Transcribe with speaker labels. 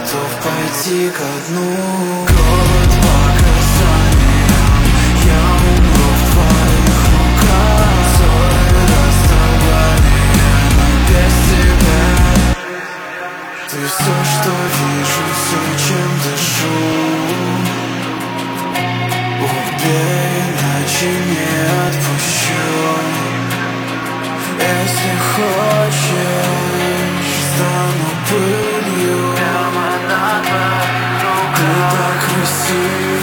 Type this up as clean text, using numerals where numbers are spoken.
Speaker 1: готов пойти ко дну. Голод по касаниям, я умру в твоих руках. Ссоры, расставания, но без тебя. Ты все, что вижу, все, чем дышу. Убей, иначе не отпущу. Если хочешь, стану пылью прямо на твоих руках. Ты так красива.